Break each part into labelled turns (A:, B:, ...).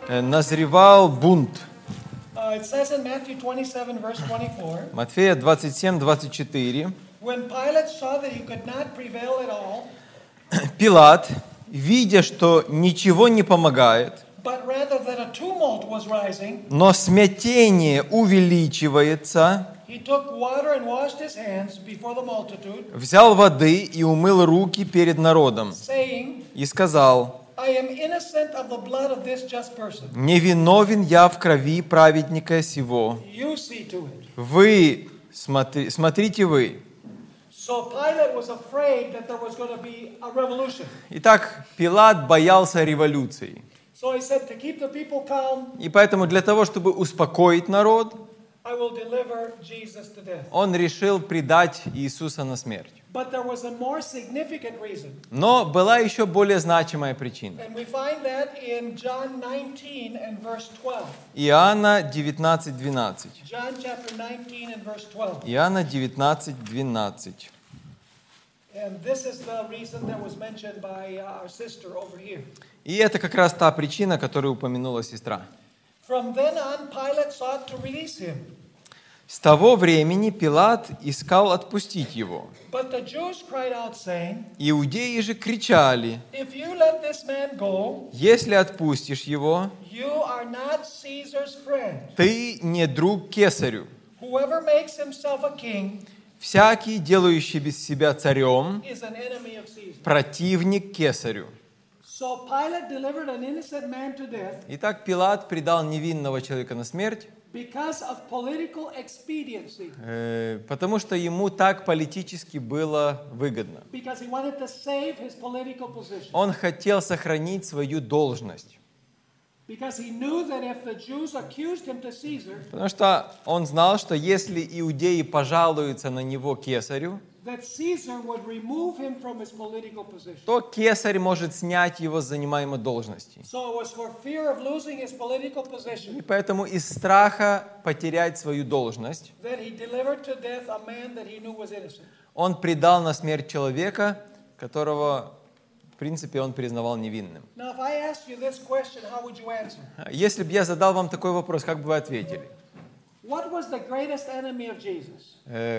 A: назревал бунт.
B: It says in Matthew 27, verse 24,
A: Матфея 27:24.
B: when Pilate saw that he could not prevail at all,
A: Пилат, видя, что ничего не помогает,
B: but rather that a tumult was rising,
A: но смятение увеличивается,
B: he took water and washed his hands before the multitude,
A: взял воды и умыл руки перед народом
B: saying,
A: и сказал:
B: I am innocent of the blood of this just person.
A: «Невиновен я в крови праведника сего».
B: You see to it.
A: Вы, смотрите вы.
B: So Pilate was afraid that there was going to be a revolution.
A: Итак, Пилат боялся революции.
B: So he said, to keep the people calm,
A: И поэтому для того, чтобы успокоить народ,
B: I will deliver Jesus to death.
A: он решил предать Иисуса на смерть.
B: But there was a more significant reason.
A: Но была еще более значимая причина.
B: And we find that in John 19 and verse 12.
A: Иоанна 19:12.
B: John chapter 19 and verse 12.
A: Иоанна 19:12.
B: And this is the reason that was mentioned by our sister over here.
A: И это как раз та причина, которую упомянула сестра.
B: From then on, Pilate sought to release him.
A: С того времени Пилат искал отпустить его.
B: But the Jews cried out, saying,
A: Иудеи же кричали:
B: if you let this man go,
A: «Если отпустишь его,
B: you are not Caesar's friend.
A: ты не друг кесарю.
B: Whoever makes himself a king
A: Всякий, делающий без себя царем,
B: is an enemy of Caesar.
A: противник кесарю».
B: So Pilate delivered an innocent man to death
A: Итак, Пилат предал невинного человека на смерть,
B: because of political expediency,
A: потому что ему так политически было выгодно.
B: because he wanted to save his political position.
A: Он хотел сохранить свою должность,
B: Because he knew that if the Jews accused him to Caesar,
A: потому что он знал, что если иудеи пожалуются на него кесарю,
B: that Caesar would remove him from his political position.
A: то кесарь может снять его с занимаемой должности.
B: So it was for fear of losing his political
A: И
B: position
A: поэтому из страха потерять свою должность
B: that he delivered to death a man that he knew was innocent.
A: он предал на смерть человека, которого, в принципе, он признавал невинным.
B: Now, if I asked you this question, how would you answer?
A: Если бы я задал вам такой вопрос, как бы вы ответили?
B: What was the greatest enemy of Jesus?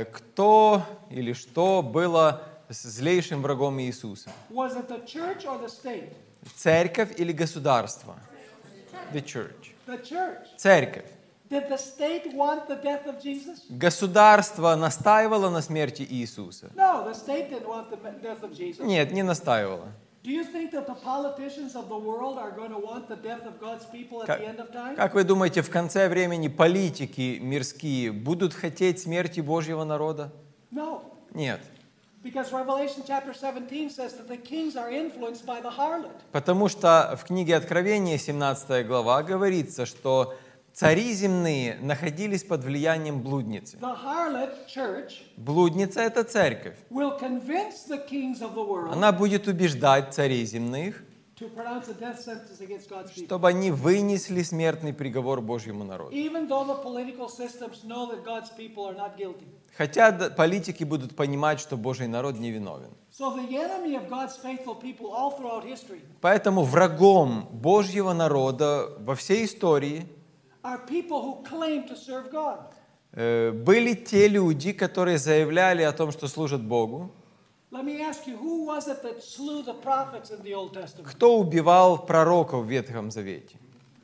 A: Кто или что было злейшим врагом Иисуса?
B: Was it the church or the state?
A: Церковь или государство? The church.
B: The church.
A: Церковь.
B: Did the state want the death of Jesus?
A: Государство настаивало на смерти Иисуса?
B: No, the state didn't want the death of Jesus.
A: Нет, не настаивало.
B: Do you think that the politicians of the world are going to want the death of God's people at the end of time?
A: Как вы думаете, в конце времени политики мирские будут хотеть смерти Божьего народа?
B: No,
A: Нет.
B: because Revelation chapter 17 says that the kings are influenced by the harlot.
A: Потому что в книге Откровения, 17 глава, говорится, что цари земные находились под влиянием блудницы.
B: The harlot church
A: Блудница – это церковь.
B: will convince the kings of the world
A: Она будет убеждать царей земных,
B: to pronounce a death sentence against God's people.
A: чтобы они вынесли смертный приговор Божьему народу.
B: Even though the political systems know that God's people are not guilty.
A: Хотя политики будут понимать, что Божий народ невиновен.
B: So the enemy of God's faithful people all throughout history
A: Поэтому врагом Божьего народа во всей истории
B: are people who claim to serve God.
A: были те люди, которые заявляли о том, что служат Богу.
B: Let me ask you, who was it that slew the prophets in the Old Testament?
A: Кто убивал пророков в Ветхом Завете?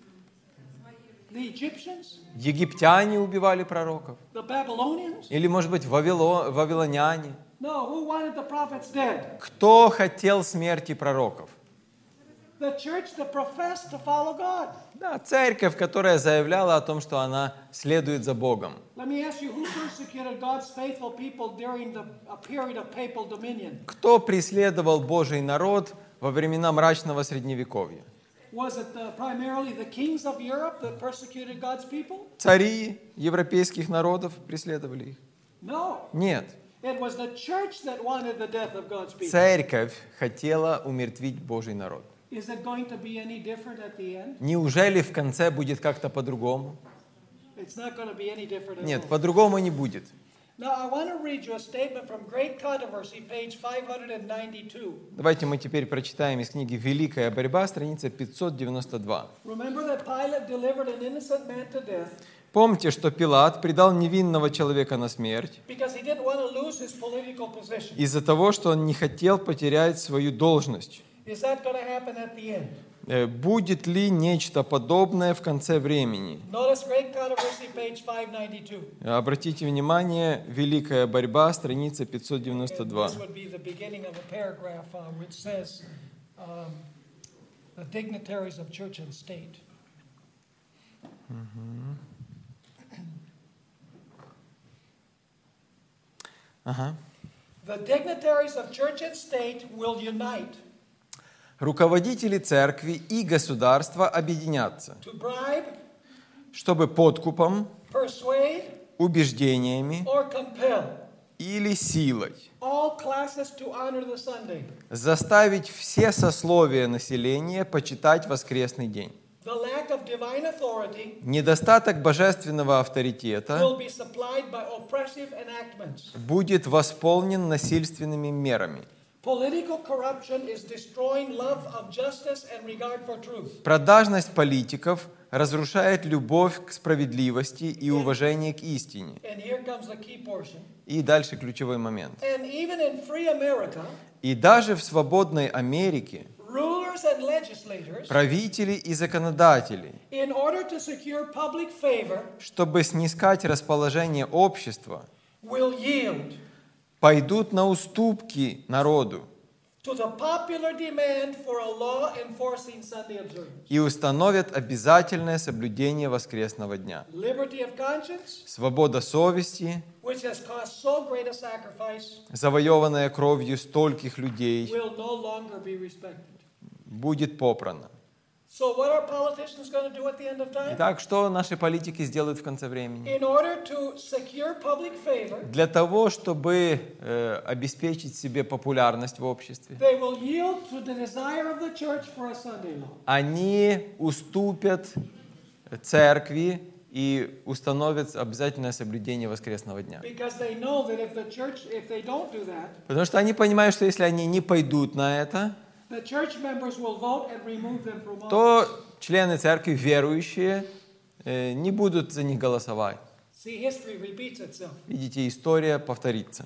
B: The Egyptians?
A: Египтяне убивали пророков?
B: The Babylonians?
A: Или, может быть, вавилоняне?
B: No, who wanted the prophets dead?
A: Кто хотел смерти пророков?
B: The church that professed to follow God.
A: Да, церковь, которая заявляла о том, что она следует за Богом.
B: Let me ask you, who persecuted God's faithful people during a period of papal dominion?
A: Кто преследовал Божий народ во времена мрачного Средневековья?
B: Was it primarily the kings of Europe that persecuted God's people?
A: Цари европейских народов преследовали их?
B: No.
A: Нет.
B: It was the church that wanted the death of God's people.
A: Церковь хотела умертвить Божий народ.
B: Is it going to be any different at the end?
A: Неужели в конце будет как-то по-другому?
B: It's not going to be any different at
A: Нет,
B: all.
A: по-другому не будет.
B: Now, I want to read you a statement from Great Controversy, page 592.
A: Давайте мы теперь прочитаем из книги «Великая борьба», страница 592.
B: Remember that Pilate delivered an innocent man to death
A: Помните, что Пилат предал невинного человека на смерть
B: because he didn't want to lose his political position.
A: из-за того, что он не хотел потерять свою должность.
B: Is that going to happen at the end?
A: Будет ли нечто подобное в конце времени?
B: Notice Great Controversy, page 592.
A: Обратите внимание, «Великая борьба», страница 592.
B: This would be the beginning of a paragraph which says the dignitaries of church and state.
A: Ага.
B: The dignitaries of church and state will unite
A: Руководители церкви и государства объединятся,
B: to bribe,
A: чтобы подкупом,
B: persuade,
A: убеждениями
B: or compel
A: или силой
B: all classes to honor the Sunday.
A: заставить все сословия населения почитать воскресный день.
B: The lack of divine authority
A: Недостаток божественного авторитета
B: will be supplied by oppressive enactments.
A: будет восполнен насильственными мерами.
B: Political corruption is destroying love of justice and regard for truth.
A: Продажность политиков разрушает любовь к справедливости и уважение к истине.
B: And here comes the key portion.
A: И дальше ключевой момент.
B: And even in free America,
A: И даже в свободной Америке
B: rulers and legislators,
A: правители и законодатели,
B: in order to secure public favor,
A: чтобы снискать расположение общества,
B: will yield
A: пойдут на уступки народу
B: to the popular demand for a law enforcing Sunday observance.
A: и установят обязательное соблюдение воскресного дня.
B: Liberty of conscience,
A: Свобода совести,
B: which has cost so great a sacrifice,
A: завоеванная кровью стольких людей,
B: will no longer be respected.
A: будет попрана.
B: So what are politicians going to do at the end of time?
A: Итак, что наши политики сделают в конце времени?
B: In order to secure public favor,
A: Для того, чтобы обеспечить себе популярность в обществе,
B: they will yield to the desire of the church for a Sunday law.
A: они уступят церкви и установят обязательное соблюдение воскресного дня.
B: Because they know that if they don't do that,
A: Потому что они понимают, что если они не пойдут на это,
B: the church members will vote and remove them from office.
A: то члены церкви, верующие, не будут за них голосовать.
B: See, history repeats itself.
A: Видите, история повторится.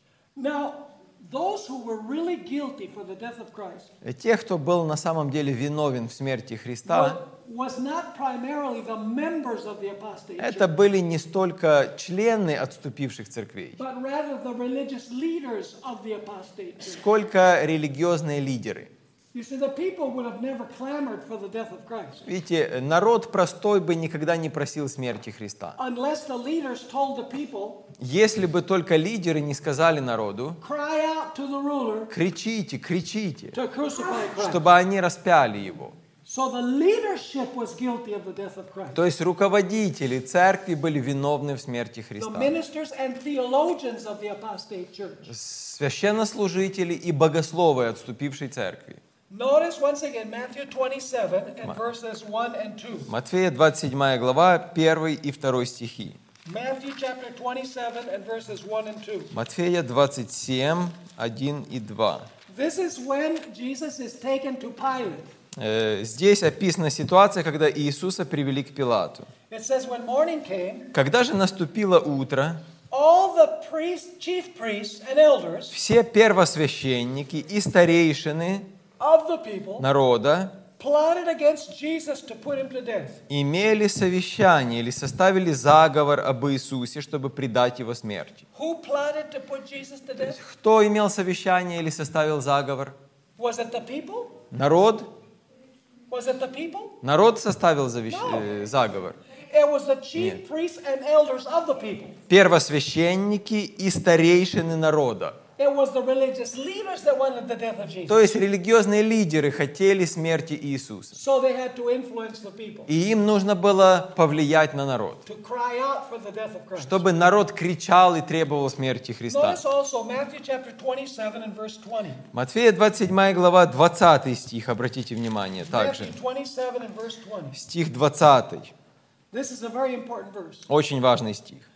B: Now, those who were really guilty for the death of Christ
A: Тех, кто был на самом деле виновен в смерти Христа,
B: was not primarily the members of the apostate
A: это
B: church,
A: были не столько члены отступивших церквей,
B: but rather the religious leaders of the apostate church.
A: сколько религиозные лидеры.
B: You see, the people would have never clamored for the death of Christ
A: Видите, народ простой бы никогда не просил смерти Христа.
B: unless the leaders told the people,
A: Если бы только лидеры не сказали народу:
B: cry out to the ruler
A: кричите, кричите,
B: to crucify Christ.
A: чтобы они распяли его.
B: So the leadership was guilty of the death of Christ.
A: То есть руководители церкви были виновны в смерти
B: The
A: Христа.
B: ministers and theologians of the apostate church.
A: Священнослужители и богословы отступившей церкви.
B: Notice once again Matthew 27 and verses 1 and 2.
A: Матфея 27 глава, 1 и 2 стихи.
B: Matthew chapter 27 and verses 1 and 2.
A: Матфея 27, 1 и 2.
B: This is when Jesus is taken to Pilate.
A: Здесь описана ситуация, когда Иисуса привели к Пилату.
B: It says when morning came,
A: Когда же наступило утро,
B: all the chief priests and elders
A: все первосвященники и старейшины
B: of the people
A: народа
B: plotted against Jesus to put him to death.
A: имели совещание или составили заговор об Иисусе, чтобы предать его смерти.
B: Who plotted to put Jesus to death?
A: Кто имел совещание или составил заговор?
B: Was it the people?
A: Народ?
B: Was it the people?
A: Народ составил заговор.
B: It was the chief priests and elders of the people.
A: Первосвященники и старейшины народа.
B: It was the religious leaders that wanted the death of Jesus.
A: То есть религиозные лидеры хотели смерти Иисуса.
B: So they had to influence the people
A: И им нужно было повлиять на народ,
B: to cry out for the death of Christ.
A: чтобы народ кричал и требовал смерти Христа.
B: Notice also Matthew chapter 27 and verse 20.
A: Матфея 27 глава, 20 стих, обратите внимание, также.
B: Matthew 27 and verse 20.
A: Стих 20,
B: This is a very important verse.
A: очень важный стих.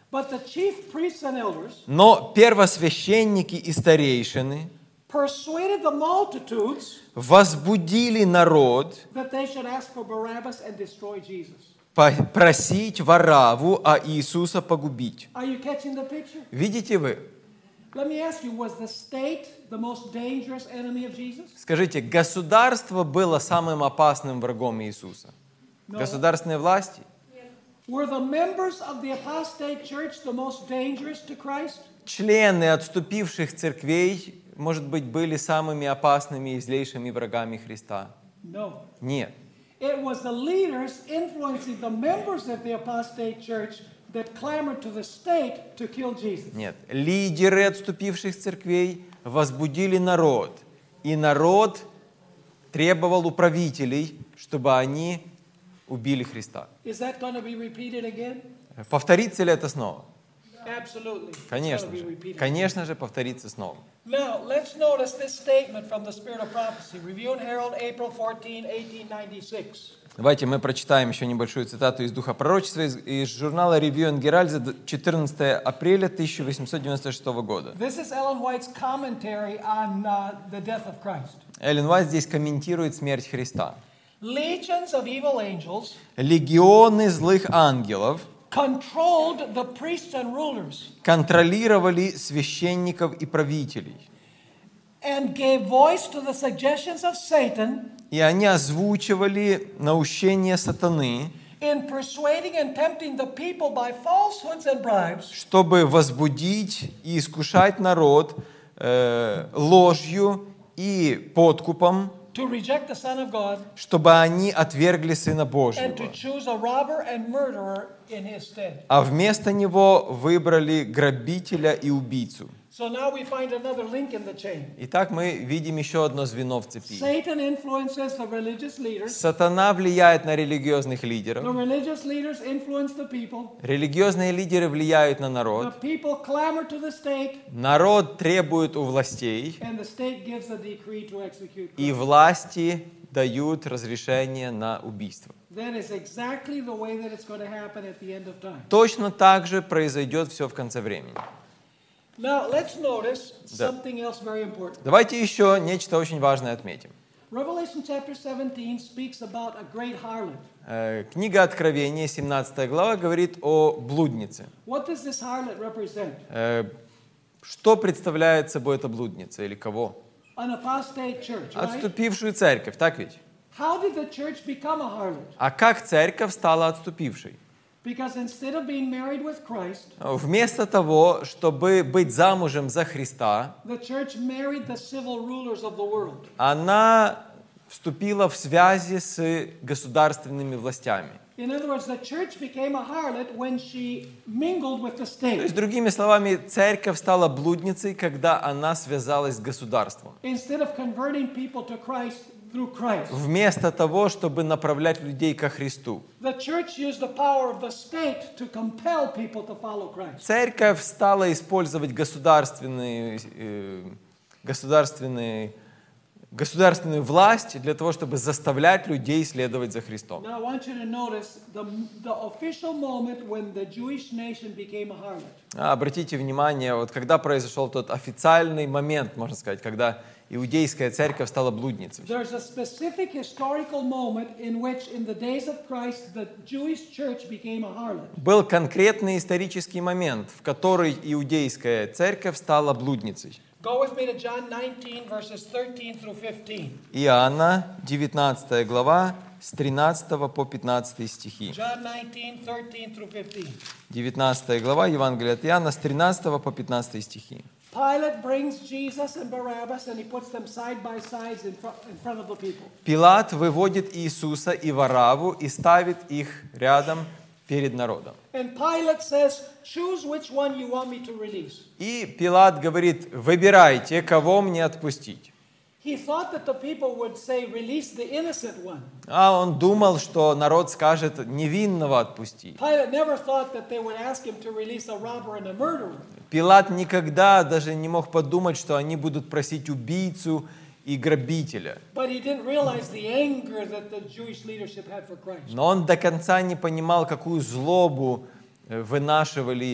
B: But the chief priests and elders
A: Но первосвященники и старейшины
B: persuaded the multitudes
A: возбудили народ
B: that they should ask for Barabbas and destroy Jesus.
A: просить Варавву, а Иисуса погубить.
B: Are you catching the picture?
A: Видите вы?
B: Let me ask you, was the state the most dangerous enemy of Jesus?
A: Скажите, государство было самым опасным врагом Иисуса?
B: No.
A: Государственные власти?
B: Were the members of the apostate church the most dangerous to Christ?
A: Члены отступивших церквей, может быть, были самыми опасными и злейшими врагами Христа?
B: No.
A: Нет.
B: It was the leaders influencing the members of the apostate church that clamored to the state to kill Jesus.
A: Нет. Лидеры отступивших церквей возбудили народ, и народ требовал у правителей, чтобы они убили Христа.
B: Is that going to be repeated again?
A: Повторится ли это снова?
B: Absolutely. It's
A: Конечно
B: going to be
A: же.
B: repeated.
A: Конечно же, повторится снова.
B: Now, let's notice this statement from the Spirit of Prophecy. Review and Herald, April 14, 1896.
A: Давайте мы прочитаем еще небольшую цитату из Духа пророчества из журнала Review and Herald за 14 апреля 1896 года.
B: This is Ellen White's commentary on the death of Christ.
A: Эллен Уайт здесь комментирует смерть Христа.
B: Legions of evil angels
A: Легионы злых ангелов
B: controlled the priests and rulers
A: контролировали священников и правителей.
B: and gave voice to the suggestions of Satan
A: И они озвучивали наущение сатаны,
B: in persuading and tempting the people by falsehoods and bribes
A: чтобы возбудить и искушать народ ложью и подкупом,
B: to reject the Son of God
A: чтобы они отвергли Сына
B: and
A: Божьего,
B: to choose a robber and murderer in his stead.
A: а вместо него выбрали грабителя и убийцу.
B: So now we find another link in the chain.
A: Итак, мы видим еще одно звено в цепи.
B: Satan influences the religious leaders.
A: Сатана влияет на религиозных
B: The
A: лидеров.
B: religious leaders influence the people.
A: Религиозные лидеры влияют на
B: The
A: народ.
B: people clamor to the state,
A: Народ требует у властей,
B: and the state gives a decree to execute
A: и
B: Christ.
A: власти дают разрешение на убийство.
B: That is exactly the way that it's going to happen at the end of time.
A: Точно так же произойдет все в конце времени.
B: Now, let's notice
A: Да.
B: something else very important.
A: Давайте еще нечто очень важное отметим.
B: Revelation chapter 17 speaks about a great harlot.
A: Книга Откровения, 17 глава, говорит о блуднице.
B: What does this harlot represent?
A: Что представляет собой эта блудница или кого?
B: An apostate church, right?
A: Отступившую церковь, так ведь?
B: How did the church become a harlot?
A: А как церковь стала отступившей?
B: Because instead of being married with Christ,
A: Вместо того, чтобы быть замужем за Христа,
B: the church married the civil rulers of the world.
A: она вступила в связи с государственными властями.
B: In other words, the church became a harlot when she mingled with the
A: То есть,
B: state.
A: другими словами, церковь стала блудницей, когда она связалась с государством.
B: Instead of converting people to Christ through Christ.
A: Вместо того, чтобы направлять людей ко Христу.
B: The church used the power of the state to compel people to follow Christ.
A: Церковь стала использовать государственную власть для того, чтобы заставлять людей следовать за Христом.
B: Now I want you to notice the official moment when the Jewish nation became a harlot.
A: Обратите внимание, вот когда произошел тот официальный момент, можно сказать, когда иудейская церковь стала блудницей.
B: There's a specific historical moment in which in the days of Christ the Jewish church became a harlot.
A: Был конкретный исторический момент, в который иудейская церковь стала блудницей.
B: Go with me to John 19 verses 13 through 15.
A: Иоанна, 19 глава, с 13 по 15 стихи.
B: John 19, 13 through 15.
A: 19 глава Евангелия от Иоанна, с 13 по 15 стихи.
B: Pilate brings Jesus and Barabbas and he puts them side by side in front of the people.
A: Пилат выводит Иисуса и Варавву и ставит их рядом перед народом.
B: And Pilate says, choose which one you want me to release.
A: И Пилат говорит: выбирайте, кого мне отпустить.
B: He thought that the people would say, release the innocent one.
A: А он думал, что народ скажет: невинного отпусти.
B: Pilate never thought that they would ask him to release a robber and a murderer.
A: Пилат никогда даже не мог подумать, что они будут просить убийцу и грабителя.
B: But he didn't realize the anger that the Jewish leadership had for Christ.
A: Но он до конца не понимал, какую злобу вынашивали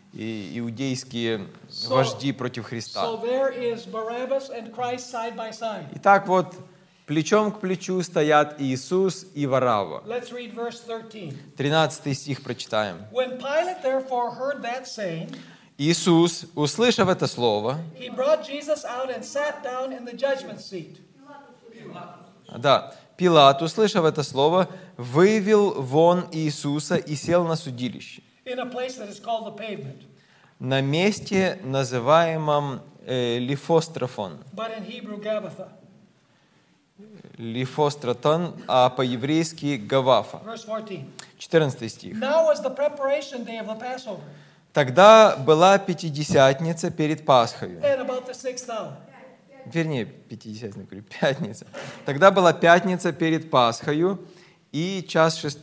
A: и иудейские вожди против Христа.
B: So there is Barabbas and Christ side by side.
A: Итак, вот плечом к плечу стоят Иисус и Варава.
B: Let's read verse 13.
A: 13 стих прочитаем.
B: When Pilate therefore heard that saying,
A: Иисус, услышав это слово,
B: he brought Jesus out and sat down in the judgment seat.
A: да, Пилат, услышав это слово, вывел вон Иисуса и сел на судилище,
B: In a place that is called the pavement,
A: на месте, называемом Лифострафон.
B: but in Hebrew Gabbatha.
A: Лифостратон, а по-еврейски Гавафа.
B: Verse 14.
A: 14 стих.
B: Now was the preparation day of the Passover,
A: Тогда была Пятидесятница перед Пасхою.
B: and about the 6th hour.
A: Вернее, Пятидесятница, говорю, Пятница. Тогда была Пятница перед Пасхою и час 6.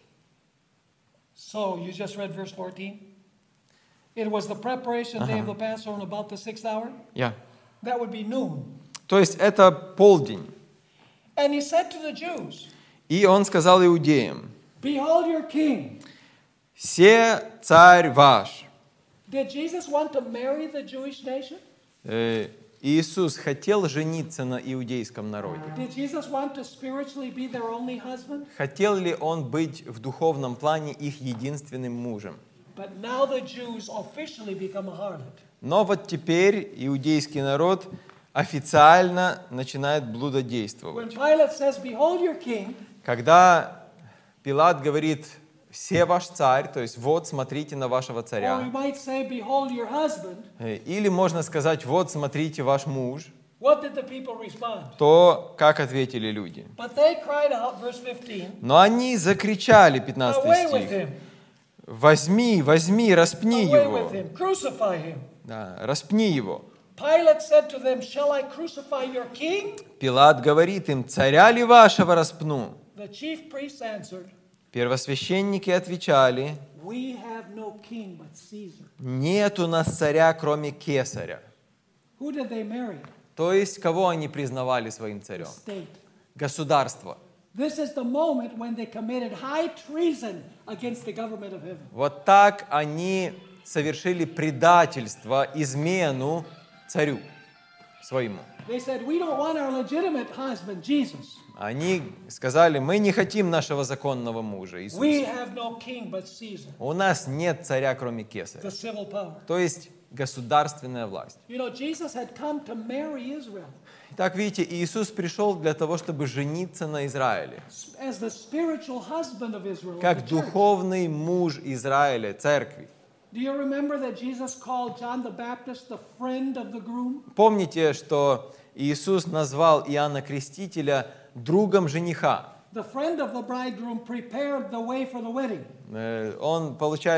B: So you just read verse 14? It was the preparation day of the Passover and about the 6th hour?
A: Я.
B: That would be noon.
A: То есть это полдень.
B: And he said to the Jews,
A: И он сказал иудеям:
B: behold your king.
A: «Се царь ваш».
B: Did Jesus want to marry the Jewish nation?
A: Иисус хотел жениться на иудейском народе.
B: Did Jesus want to spiritually be their only husband?
A: Хотел ли он быть в духовном плане их единственным мужем?
B: But now the Jews officially become a harlot.
A: Но вот теперь иудейский народ официально начинает блудодействовать.
B: When Pilate says, behold your king,
A: Когда Пилат говорит: «Се ваш царь», то есть «Вот, смотрите на вашего
B: or we
A: царя».
B: might say, behold your husband,
A: Или можно сказать: «Вот, смотрите ваш муж»,
B: what did the people respond?
A: то как ответили люди?
B: But they cried out, verse 15,
A: Но они закричали,
B: away
A: 15
B: with
A: стих:
B: him,
A: «Возьми, возьми, распни
B: away
A: его».
B: with him, crucify him.
A: Да, распни его.
B: Pilate said to them, shall I crucify your king?
A: Пилат говорит им: «Царя ли вашего распну?»
B: The chief priests answered,
A: Первосвященники отвечали:
B: we have no king but Caesar.
A: «Нет у нас царя, кроме Кесаря».
B: Who did they marry?
A: То есть, кого они признавали своим
B: The
A: царем?
B: state.
A: Государство.
B: This is the moment when they committed high treason against the government of heaven.
A: Вот так они совершили предательство, измену царю своему.
B: They said, we don't want our legitimate husband, Jesus.
A: Они сказали: «Мы не хотим нашего законного мужа,
B: We
A: Иисуса.
B: have no king but Caesar,
A: У нас нет царя, кроме
B: the
A: Кесаря».
B: civil power.
A: То есть государственная власть.
B: You know, Jesus had come to marry Israel
A: Итак, видите, Иисус пришел для того, чтобы жениться на Израиле,
B: as the spiritual husband of Israel.
A: как
B: of the church.
A: духовный муж Израиля, церкви.
B: Do you remember that Jesus called John the Baptist the friend of the groom?
A: Помните, что Иисус назвал Иоанна Крестителя другом жениха.
B: The friend of the bridegroom prepared the way for the wedding.
A: Он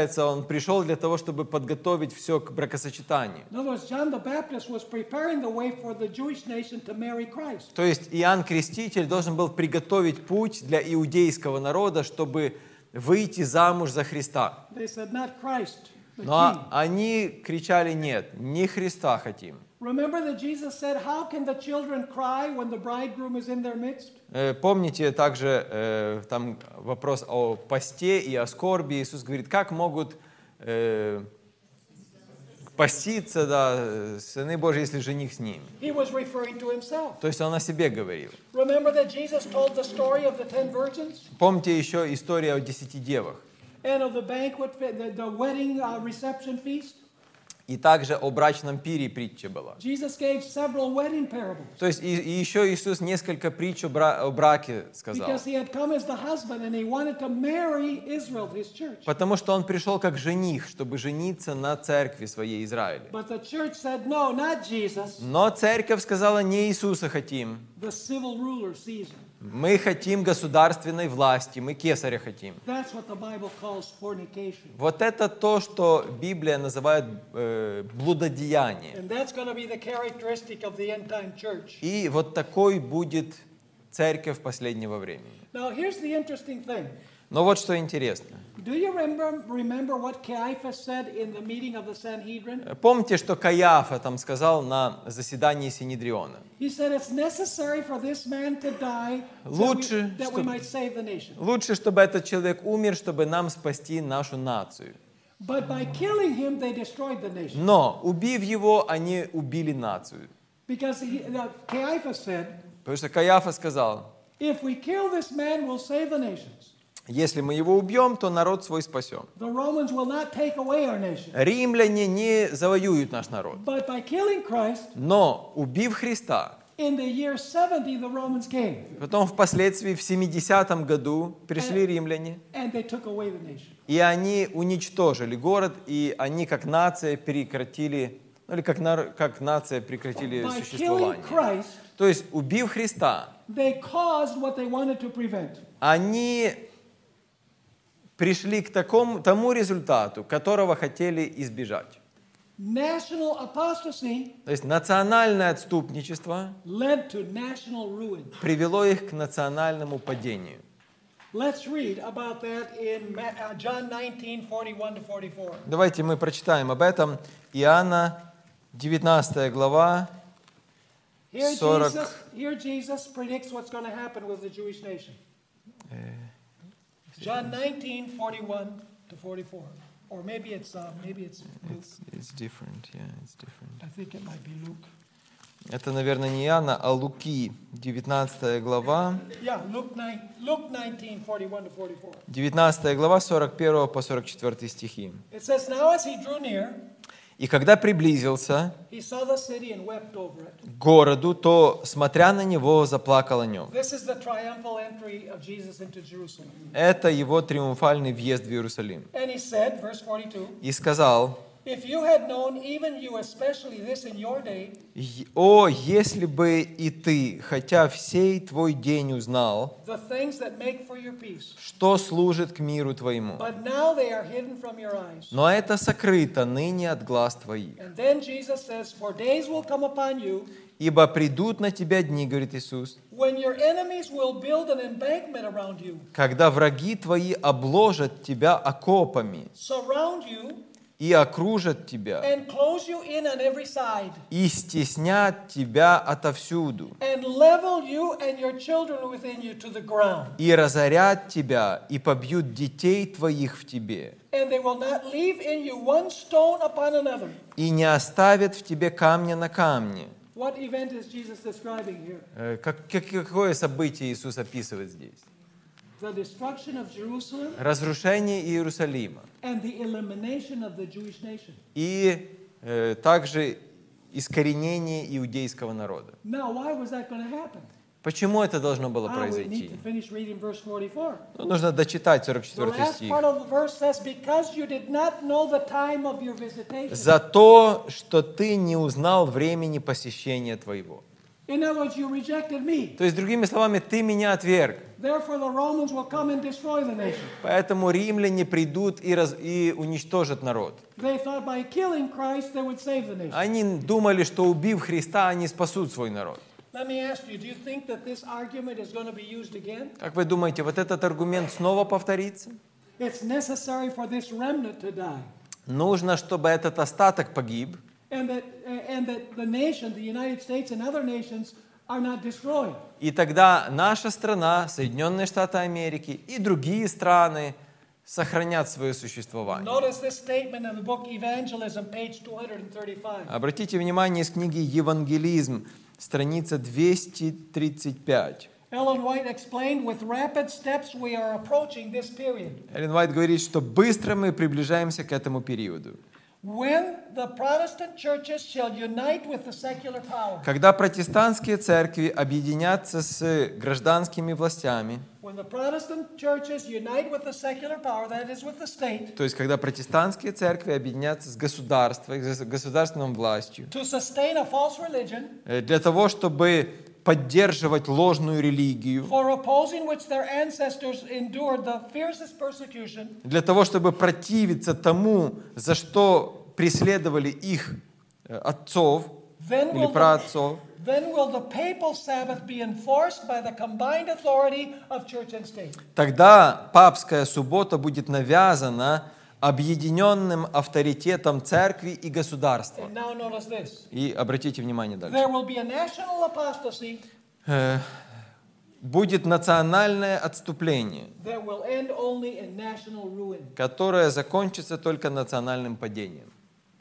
A: пришел для того, чтобы подготовить все к бракосочетанию.
B: In other words, John the Baptist was preparing the way for the Jewish nation to marry Christ.
A: То есть Иоанн Креститель должен был приготовить путь для иудейского народа, чтобы выйти замуж за Христа.
B: They said, not Christ, the king.
A: Но они кричали: «Нет, не Христа хотим».
B: Remember that Jesus said, how can the children cry when the bridegroom is in their midst?
A: Помните также там вопрос о посте и о скорби. Иисус говорит: как могут поститься, да, сыны Божьи, если жених с ними?
B: He was referring to himself.
A: То есть он о себе говорил.
B: Remember that Jesus told the story of the 10 virgins
A: Помните еще историю о 10 девах.
B: and of the banquet, the wedding reception feast?
A: И также о брачном пире притча была.
B: Jesus gave several wedding parables
A: То есть и еще Иисус несколько притч о браке сказал.
B: because he had come as the husband and he wanted to marry Israel, his church.
A: Потому что он пришел как жених, чтобы жениться на церкви своей Израиля.
B: But the church said, no, not Jesus,
A: Но церковь сказала: «Не Иисуса хотим.
B: the civil ruler, Caesar.
A: Мы хотим государственной власти, мы Кесаря хотим».
B: That's what the Bible calls fornication.
A: Вот это то, что Библия называет блудодеяние.
B: And that's going to be the characteristic of the end-time church.
A: И вот такой будет церковь последнего времени.
B: Now, here's the interesting thing.
A: Но вот что интересно.
B: Do you remember what Caiaphas said in the meeting of the Sanhedrin?
A: Помните, что Каиафа там сказал на заседании Синедриона?
B: He said it's necessary for this man to die
A: Лучше,
B: that we might save the nation.
A: Лучше, чтобы этот человек умер, чтобы нам спасти нашу нацию.
B: But by killing him, they destroyed the nation.
A: Но, убив его, они убили нацию.
B: Because Caiaphas said,
A: Потому что Каиафа сказал,
B: if we kill this man, we'll save the nations.
A: если мы его убьем, то народ свой спасем.
B: The Romans will not take away our nation.
A: Римляне не завоюют наш народ.
B: But by killing Christ,
A: Но, убив Христа,
B: in the year 70, the Romans came.
A: потом впоследствии в 70-м году пришли римляне,
B: And they took away the nation.
A: и они уничтожили город, и они как нация прекратили, ну или как нация прекратили
B: By killing
A: существование.
B: Christ,
A: То есть, убив Христа,
B: they caused what they wanted to prevent.
A: они пришли к тому результату, которого хотели избежать.
B: National apostasy
A: То есть, национальное отступничество
B: led to national ruin.
A: привело их к национальному падению.
B: Let's read about that in John 19:41-44.
A: Давайте мы прочитаем об этом. Иоанна, 19 глава,
B: Here
A: 40.
B: Jesus predicts what's going to happen with the Jewish nation. John 19:41-44. Or maybe it's Luke.
A: It's different, yeah, it's different.
B: I think it might be Luke.
A: Это, наверное, не Иоанна, а Луки, 19 глава.
B: Yeah, Luke 19:41-44.
A: 19 глава, 41 по 44 стихи.
B: It says, now as he drew near,
A: «И когда приблизился
B: he saw the city and wept over it.
A: к городу, то, смотря на него, заплакал о нем».
B: This is the triumphal entry of Jesus into Jerusalem.
A: Это его триумфальный въезд в Иерусалим.
B: And he said, verse 42,
A: «И сказал,
B: if you had known, even you especially, this in your day,
A: о, если бы и ты, хотя в сей твой день узнал,
B: the things that make for your peace.
A: что служит к миру твоему.
B: But now they are hidden from your eyes.
A: Но это сокрыто ныне от глаз твоих.
B: And then Jesus says, for days will come upon you,
A: Ибо придут на тебя дни, говорит Иисус,
B: when your enemies will build an embankment around you,
A: когда враги твои обложат тебя окопами
B: surround you,
A: и окружат тебя,
B: and close you in on every side,
A: и стеснят тебя отовсюду,
B: and level you and your children within you to the ground.
A: и разорят тебя, и побьют детей твоих в тебе,
B: And they will not leave in you one stone upon another.
A: и не оставят в тебе камня на камне».
B: What event is Jesus describing here?
A: Какое событие Иисус описывает здесь?
B: The destruction of Jerusalem
A: Разрушение Иерусалима.
B: and the elimination of the Jewish nation.
A: И также искоренение иудейского народа.
B: Now, why was that going to happen?
A: Почему это должно было
B: We
A: произойти?
B: need to finish reading verse 44.
A: Ну, нужно дочитать
B: The
A: 44
B: last
A: стих.
B: part of the verse says, because you did not know the time of your visitation.
A: «За то, что ты не узнал времени посещения твоего».
B: In other words, you rejected me.
A: То есть, другими словами, ты меня отверг.
B: Therefore, the Romans will come and destroy the nation.
A: Поэтому римляне придут и уничтожат народ.
B: They thought by killing Christ, they would save the nation.
A: Они думали, что убив Христа, они спасут свой народ.
B: Let me ask you, do you think that this argument is going to be used again?
A: Как вы думаете, вот этот аргумент снова повторится?
B: It's necessary for this remnant to die.
A: Нужно, чтобы этот остаток погиб,
B: And that the nation, the United States and other nations are not destroyed.
A: и тогда наша страна, Соединенные Штаты Америки и другие страны сохранят свое существование.
B: Notice this statement in the book Evangelism, page 235.
A: Обратите внимание из книги «Евангелизм», страница 235.
B: Ellen White explained, with rapid steps we are approaching this period.
A: Эллен Уайт говорит, что быстро мы приближаемся к этому периоду.
B: When the Protestant churches shall unite with the secular power.
A: Когда протестантские церкви объединятся с гражданскими властями,
B: When the Protestant churches unite with the secular power, that is with the state,
A: то есть когда протестантские церкви объединятся с государством, с государственной властью,
B: to sustain a false religion,
A: для того, чтобы поддерживать ложную религию,
B: for opposing which their ancestors endured the fiercest persecution,
A: для того, чтобы противиться тому, за что преследовали их отцов или праотцов,
B: then will the papal Sabbath be enforced by the combined authority of church and state.
A: Тогда папская суббота будет навязана объединенным авторитетом церкви и государства.
B: And now notice this.
A: И обратите внимание дальше.
B: There will be a national apostasy
A: будет национальное отступление,
B: that will end only in national ruin.
A: которое закончится только национальным падением.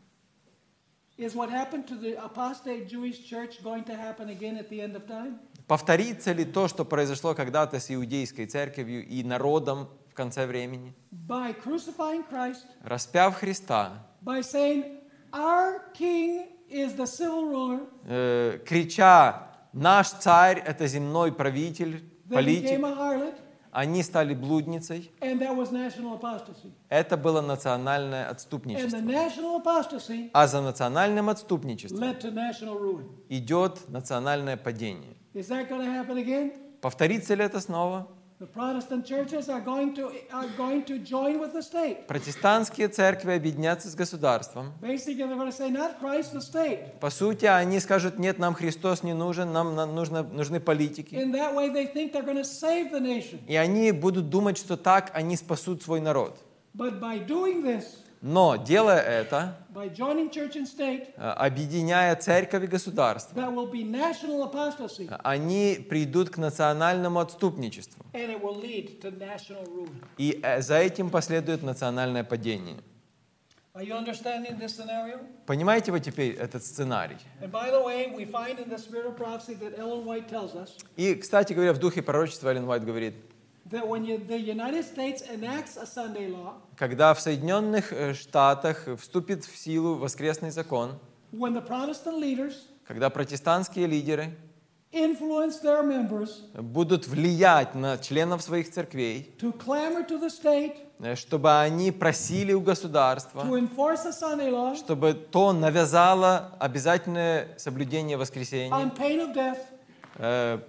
B: Is what happened to the apostate Jewish church going to happen again at the end of time?
A: Повторится ли то, что произошло когда-то с иудейской церковью и народом в конце времени?
B: By crucifying Christ,
A: Распяв Христа,
B: by saying, our king is the civil ruler,
A: крича: «Наш царь – это земной правитель,
B: then
A: политик»,
B: became a harlot,
A: они стали блудницей.
B: and that was national apostasy.
A: Это было национальное
B: And the
A: отступничество.
B: national apostasy
A: А за национальным отступничеством
B: led to national ruin.
A: идет национальное падение.
B: Is that going to happen again?
A: Повторится ли это снова?
B: The Protestant churches are going to join with the state.
A: Протестантские церкви объединятся с государством.
B: Basically, they're going to say, not Christ, the state.
A: По сути, они скажут: нет, нам Христос не нужен, нам нужны политики.
B: In that way, they think they're going to save the nation.
A: И они будут думать, что так они спасут свой народ.
B: But by doing this,
A: Но, делая это,
B: by joining church and state,
A: объединяя церковь и государство,
B: that will be national apostasy,
A: они придут к национальному отступничеству.
B: and it will lead to national ruin.
A: И за этим последует национальное падение.
B: Are you understanding this scenario?
A: Понимаете вы теперь этот сценарий?
B: And by the way, we find in the spirit of prophecy that Ellen White tells us
A: И, кстати говоря, в духе пророчества Эллен Уайт говорит,
B: that when the United States enacts a Sunday law,
A: когда в Соединенных Штатах вступит в силу воскресный закон,
B: when the Protestant leaders
A: когда протестантские лидеры
B: influence their members
A: будут влиять на членов своих церквей,
B: to clamor to the state,
A: чтобы они просили у государства,
B: to enforce a Sunday law
A: чтобы то навязало обязательное соблюдение воскресенья
B: on pain of death,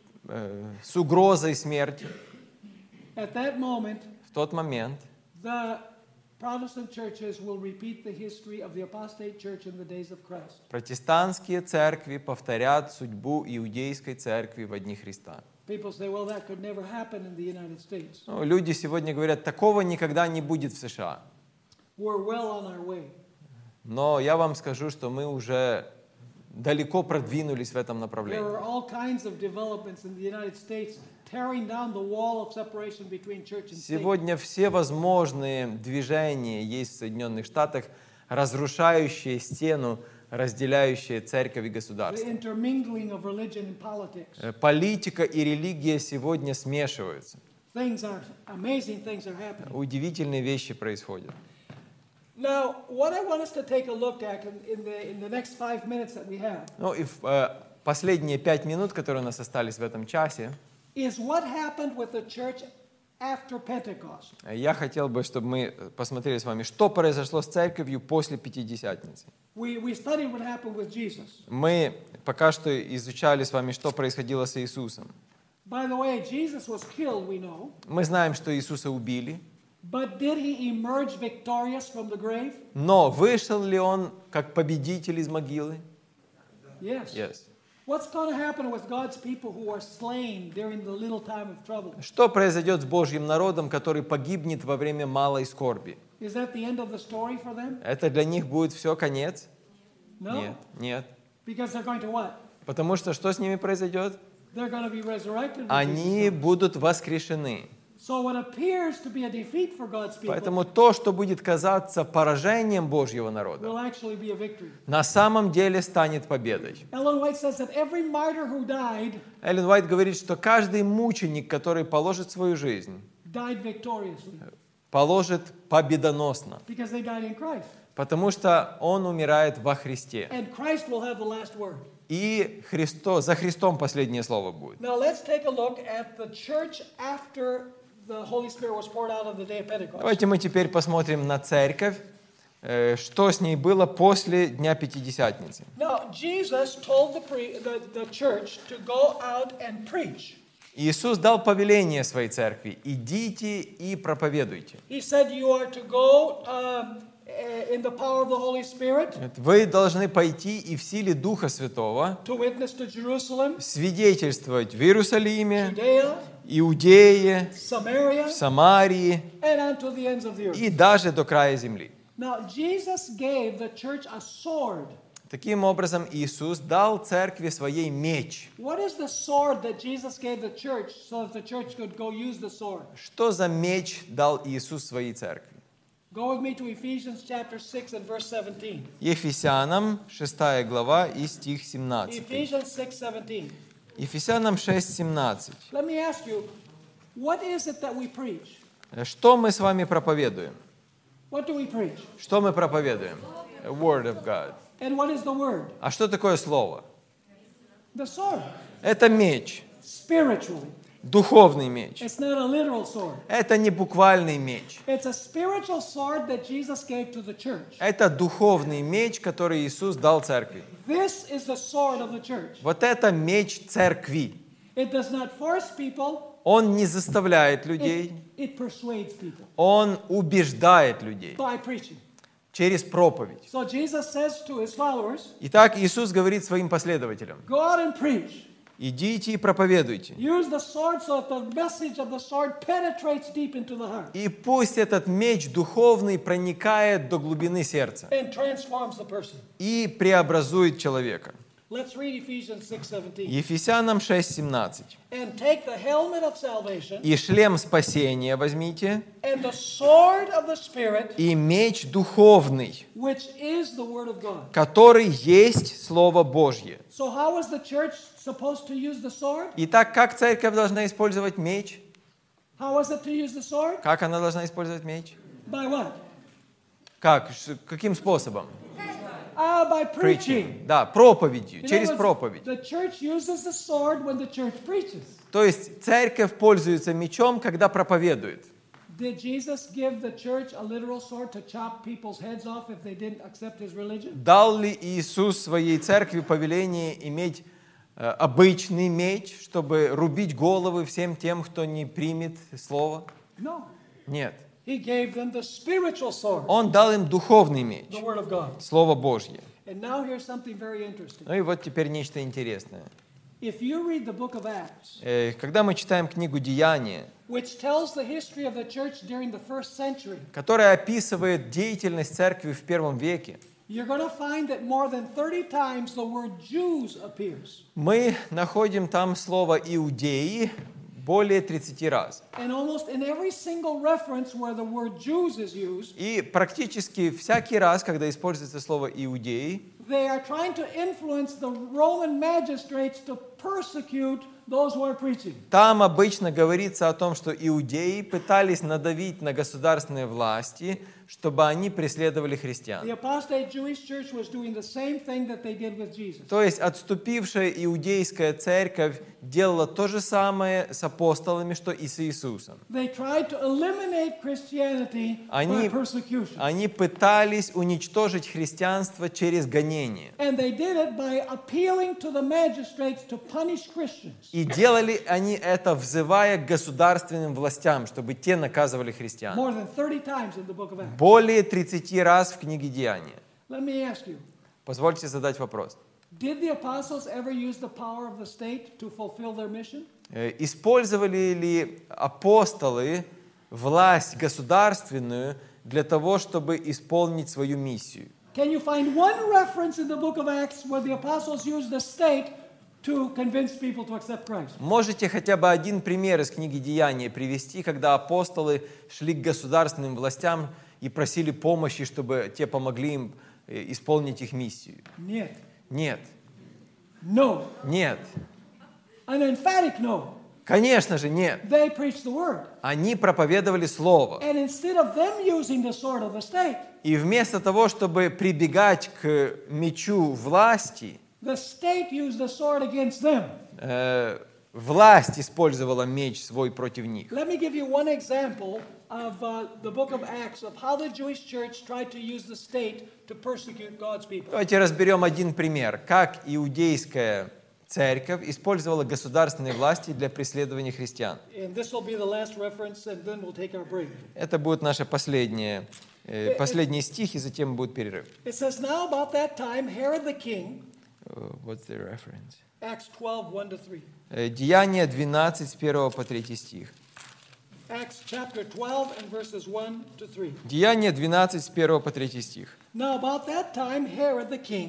A: с угрозой смерти,
B: at that moment,
A: в тот момент
B: the Protestant churches will repeat the history of the apostate church in the days of Christ.
A: протестантские церкви повторят судьбу иудейской церкви в дни Христа.
B: People say, well, that could never happen in the United States.
A: Ну, люди сегодня говорят: такого никогда не будет в США.
B: We're well on our way.
A: Но я вам скажу, что мы уже далеко продвинулись в этом
B: There
A: направлении.
B: are all kinds of developments in the United States tearing down the wall of separation between church and state.
A: Сегодня все возможные движения есть в Соединенных Штатах, разрушающие стену, разделяющие церковь и
B: The
A: государство.
B: intermingling of religion and politics.
A: Политика и религия сегодня смешиваются.
B: Amazing things are happening.
A: Удивительные вещи происходят.
B: Now, what I want us to take a look at in the next 5 minutes that we have
A: Ну и последние 5 минут, которые у нас остались в этом часе,
B: is what happened with the church after Pentecost.
A: я хотел бы, чтобы мы посмотрели с вами, что произошло с церковью после Пятидесятницы.
B: We studied what happened with Jesus.
A: Мы пока что изучали с вами, что происходило с Иисусом.
B: By the way, Jesus was killed, we know.
A: Мы знаем, что Иисуса убили,
B: But did he emerge victorious from the grave?
A: но вышел ли он как победитель из могилы?
B: Yes.
A: Yes.
B: What's going to happen with God's people who are slain during the little time of trouble?
A: Что произойдет с Божьим народом, который погибнет во время малой скорби?
B: Is that the end of the story for them?
A: Это для них будет все конец?
B: No.
A: Нет, нет.
B: Because they're going to what?
A: Потому что с ними произойдет?
B: They're going to be resurrected.
A: Они будут воскрешены.
B: So what appears to be a defeat for God's people
A: Поэтому то, что будет казаться поражением Божьего народа,
B: will actually be a victory.
A: на самом деле станет победой.
B: Ellen White says that every martyr who died
A: Эллен Уайт говорит, что каждый мученик, который положит свою жизнь,
B: died victoriously
A: положит победоносно,
B: because they died in Christ.
A: потому что он умирает во Христе.
B: And Christ will have the last word.
A: И за Христом последнее слово будет.
B: Now let's take a look at the church after the Holy Spirit was poured out on the day of Pentecost.
A: Давайте мы теперь посмотрим на церковь, что с ней было после Дня Пятидесятницы.
B: Now Jesus told the church to go out and preach.
A: Иисус дал повеление своей церкви: идите и проповедуйте.
B: He said you are to go in the power of the Holy Spirit
A: Вы должны пойти и в силе Духа Святого
B: to witness to Jerusalem,
A: свидетельствовать в Иерусалиме,
B: Judea,
A: Иудее,
B: Samaria,
A: в Самарии
B: and unto the ends of the earth.
A: и даже до края земли.
B: Now Jesus gave the church a sword.
A: Таким образом, Иисус дал церкви своей меч.
B: What is the sword that Jesus gave the church so that the church could go use the sword?
A: Что за меч дал Иисус своей церкви?
B: Go with me to Ephesians chapter 6 and verse 17.
A: Ефесянам 6 глава и стих 17.
B: Ephesians 6:17.
A: Ефесянам 6:17.
B: Let me ask you, what is it that we preach?
A: Что мы с вами проповедуем?
B: What do we preach?
A: Что мы проповедуем? Word of God.
B: And what is the word?
A: А что такое слово?
B: The sword.
A: Это меч,
B: Spiritually.
A: духовный меч.
B: It's not a literal sword.
A: Это не буквальный меч.
B: It's a spiritual sword that Jesus gave to the church.
A: Это духовный меч, который Иисус дал церкви.
B: This is the sword of the church.
A: Вот это меч церкви.
B: It does not force people.
A: Он не заставляет людей,
B: It persuades people
A: он убеждает людей
B: by preaching.
A: через проповедь.
B: So Jesus says to his followers,
A: Итак, Иисус говорит своим последователям:
B: go out and preach.
A: идите и проповедуйте.
B: Use the sword so that the message of the sword penetrates deep into the heart
A: И пусть этот меч духовный проникает до глубины сердца
B: and transforms the person.
A: и преобразует человека.
B: Let's read Ephesians 6:17.
A: Ефесянам 6:17.
B: And take the helmet of salvation
A: И шлем спасения возьмите,
B: and the sword of the Spirit,
A: и меч духовный,
B: which is the word of God.
A: который есть Слово Божье.
B: So how is the church supposed to use the sword?
A: Итак, как церковь должна использовать меч?
B: How is it to use the sword?
A: Как она должна использовать меч?
B: By what?
A: Как? Каким способом?
B: By preaching.
A: Да, проповедью,
B: In other
A: через
B: words,
A: проповедь.
B: the church uses the sword when the church preaches.
A: То есть церковь пользуется мечом, когда проповедует.
B: Did Jesus give the church a literal sword to chop people's heads off if they didn't accept his religion?
A: Дал ли Иисус своей церкви повеление иметь обычный меч, чтобы рубить головы всем тем, кто не примет Слово?
B: No.
A: Нет.
B: He gave them the spiritual sword,
A: Он дал им духовный меч,
B: the word of God.
A: Слово Божье.
B: And now here's something very interesting.
A: Ну и вот теперь нечто интересное.
B: If you read the book of Acts,
A: Когда мы читаем книгу «Деяния»,
B: which tells the history of the church during the first century,
A: которая описывает деятельность церкви в первом веке,
B: you're going to find that more than 30 times the word Jews appears.
A: мы находим там слово «иудеи» более 30 раз.
B: And almost in every single reference where the word Jews is used,
A: И практически всякий раз, когда используется слово «иудеи»,
B: they are trying to influence the Roman magistrates to persecute those who are preaching.
A: там обычно говорится о том, что иудеи пытались надавить на государственные власти, чтобы они преследовали
B: The
A: христиан.
B: apostate Jewish church was doing the same thing that they did with Jesus.
A: То есть отступившая иудейская церковь делала то же самое с апостолами, что и с Иисусом.
B: They tried to eliminate Christianity by persecution.
A: Они пытались уничтожить христианство через гонение.
B: And they did it by appealing to the magistrates to punish Christians.
A: И делали они это, взывая к государственным властям, чтобы те наказывали христиан.
B: More than 30 times in the book of Acts.
A: Более 30 раз в книге Деяния.
B: Let me ask you,
A: Позвольте задать вопрос.
B: did the apostles ever use the power of the state to fulfill their mission?
A: Использовали ли апостолы власть государственную для того, чтобы исполнить свою миссию?
B: Can you find one reference in the book of Acts where the apostles used the state to convince people to accept Christ?
A: Можете хотя бы один пример из книги Деяния привести, когда апостолы шли к государственным властям и просили помощи, чтобы те помогли им исполнить их миссию?
B: Нет.
A: Нет.
B: No.
A: Нет.
B: An emphatic no.
A: Конечно же, нет.
B: They preached the word.
A: Они проповедовали Слово.
B: And instead of them using the sword of the state,
A: И вместо того, чтобы прибегать к мечу власти,
B: the state used the sword against them.
A: власть использовала меч свой против них.
B: Let me give you one example of the book of Acts, of how the Jewish church tried to use the state to persecute God's people.
A: Давайте разберем один пример, как иудейская церковь использовала государственные власти для преследования христиан.
B: And this will be the last reference, and then we'll take our break.
A: Это будет наше последний стих, и затем будет перерыв.
B: It says, now about that time, Herod the king,
A: What's the reference?
B: Acts 12, 1-3.
A: Деяния 12, с 1 по 3 стих.
B: Acts chapter 12 and verses 1-3.
A: Деяния 12, с 1 по 3 стих.
B: Now about that time, Herod the king,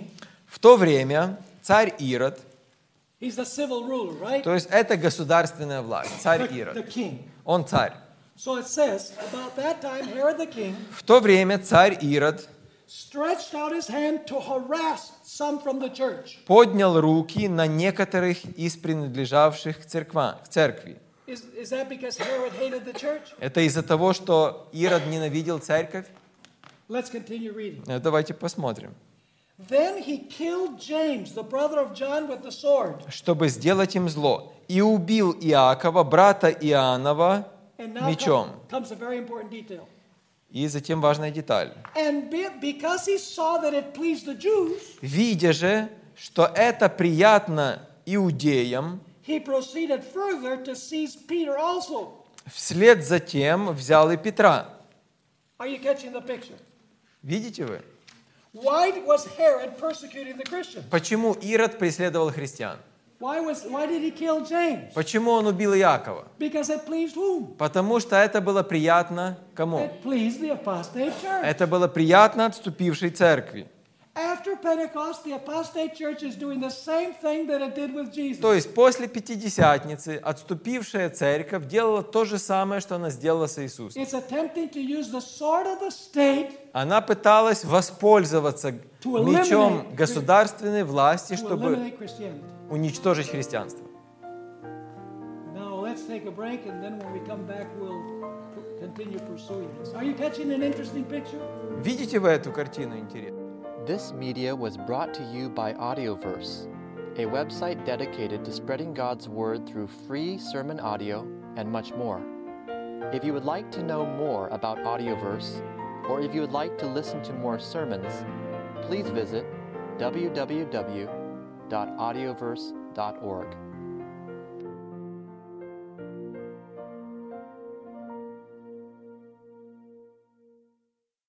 A: В то время царь Ирод,
B: He's the civil ruler, right?
A: то есть это государственная власть, царь
B: The
A: Ирод,
B: king.
A: он царь.
B: So it says, about that time, Herod the king
A: В то время царь Ирод
B: stretched out his hand to harass some from the church.
A: поднял руки на некоторых из принадлежавших к церкви.
B: Is that because Herod hated the church?
A: Это из-за того, что Ирод ненавидел церковь?
B: Let's continue reading.
A: Давайте посмотрим.
B: Then he killed James, the brother of John, with the sword.
A: Чтобы сделать им зло. И убил Иакова, брата Иоаннова,
B: And now
A: мечом.
B: comes a very important detail.
A: И затем важная деталь.
B: And because he saw that it pleased the Jews,
A: Видя же, что это приятно иудеям,
B: he proceeded further to seize Peter also.
A: вслед за тем взял и Петра.
B: Are you catching the picture?
A: Видите вы?
B: Why was Herod persecuting the Christians?
A: Почему Ирод преследовал христиан?
B: Why did he kill James?
A: Почему он убил Иакова?
B: Because it pleased whom?
A: Потому что это было приятно кому?
B: It pleased the apostate church.
A: Это было приятно отступившей церкви.
B: After Pentecost, the apostate church is doing the same thing that it did with Jesus.
A: То есть после Пятидесятницы отступившая церковь делала то же самое, что она сделала с Иисусом.
B: It's attempting to use the sword of the state
A: Она пыталась воспользоваться мечом государственной власти,
B: to
A: чтобы
B: eliminate Christianity.
A: уничтожить христианство.
B: Now let's take a break, and then when we come back, we'll continue pursuing this. Are you catching an interesting picture?
A: Видите вы эту картину интересную?
C: This media was brought to you by Audioverse, a website dedicated to spreading God's Word through free sermon audio and much more. If you would like to know more about Audioverse, or if you would like to listen to more sermons, please visit www.audioverse.org.